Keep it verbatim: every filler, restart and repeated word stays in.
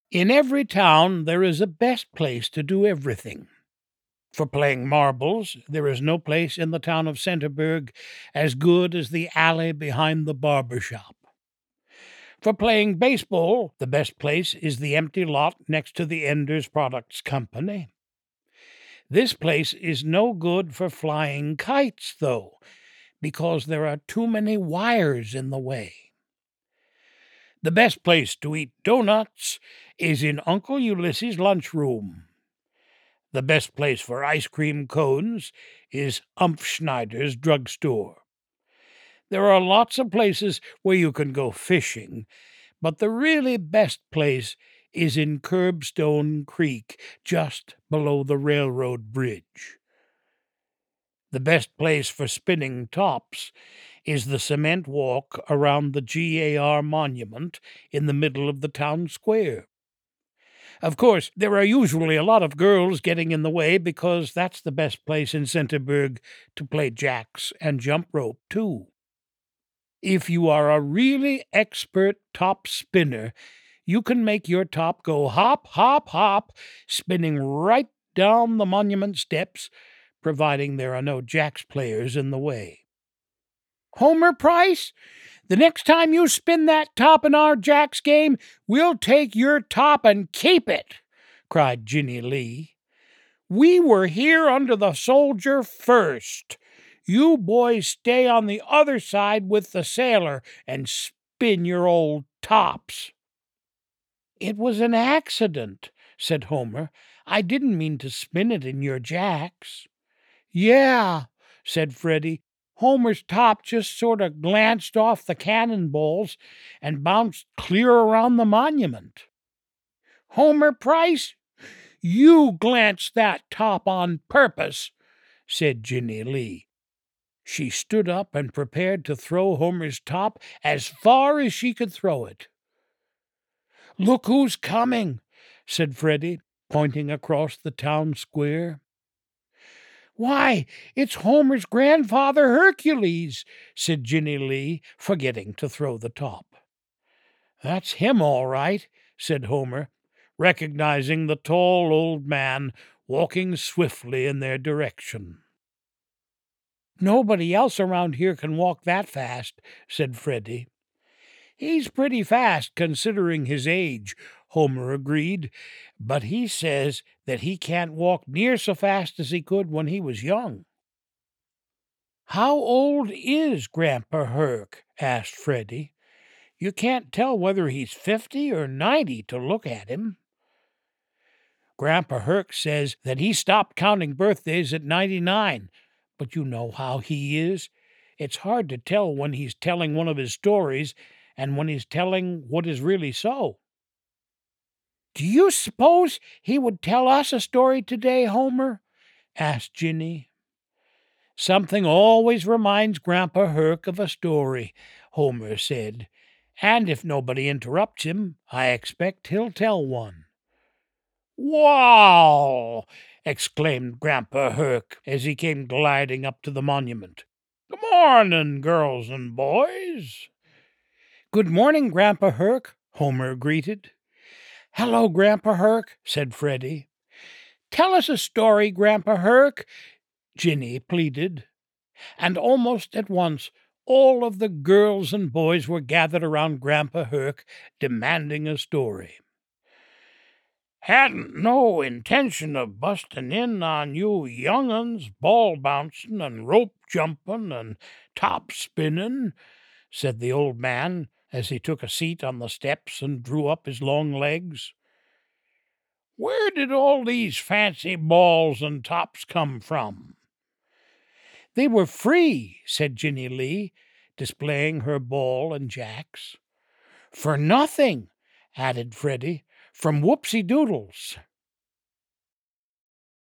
In every town there is a best place to do everything. For playing marbles, there is no place in the town of Centerburg as good as the alley behind the barber shop. For playing baseball, the best place is the empty lot next to the Enders Products Company. This place is no good for flying kites, though, because there are too many wires in the way. The best place to eat doughnuts is in Uncle Ulysses' lunchroom. The best place for ice cream cones is Umph Schneider's drugstore. There are lots of places where you can go fishing, but the really best place is in Curbstone Creek, just below the railroad bridge. The best place for spinning tops is the cement walk around the G A R monument in the middle of the town square. Of course, there are usually a lot of girls getting in the way because that's the best place in Centerburg to play jacks and jump rope, too. If you are a really expert top spinner, you can make your top go hop, hop, hop, spinning right down the monument steps, providing there are no jacks players in the way. Homer Price, the next time you spin that top in our jacks game, we'll take your top and keep it, cried Ginny Lee. We were here under the soldier first. You boys stay on the other side with the sailor and spin your old tops. It was an accident, said Homer. I didn't mean to spin it in your jacks. Yeah, said Freddie. Homer's top just sort of glanced off the cannonballs and bounced clear around the monument. Homer Price, you glanced that top on purpose, said Ginny Lee. She stood up and prepared to throw Homer's top as far as she could throw it. Look who's coming, said Freddie, pointing across the town square. Why, it's Homer's grandfather Hercules, said Ginny Lee, forgetting to throw the top. That's him, all right, said Homer, recognizing the tall old man walking swiftly in their direction. Nobody else around here can walk that fast, said Freddie. He's pretty fast, considering his age, Homer agreed, but he says that he can't walk near so fast as he could when he was young. How old is Grandpa Herc? Asked Freddie. You can't tell whether he's fifty or ninety to look at him. Grandpa Herc says that he stopped counting birthdays at ninety-nine, but you know how he is. It's hard to tell when he's telling one of his stories and when he's telling what is really so. Do you suppose he would tell us a story today, Homer? Asked Ginny. Something always reminds Grandpa Herc of a story, Homer said, and if nobody interrupts him, I expect he'll tell one. Wow! Exclaimed Grandpa Herc as he came gliding up to the monument. Good morning, girls and boys. Good morning, Grandpa Herc, Homer greeted. Hello, Grandpa Herc, said Freddie. Tell us a story, Grandpa Herc, Ginny pleaded. And almost at once all of the girls and boys were gathered around Grandpa Herc, demanding a story. Hadn't no intention of bustin' in on you young'uns, ball bouncin' and rope jumpin' and top spinnin', said the old man as he took a seat on the steps and drew up his long legs. Where did all these fancy balls and tops come from? They were free, said Ginny Lee, displaying her ball and jacks. For nothing, added Freddie, from Whoopsie Doodles.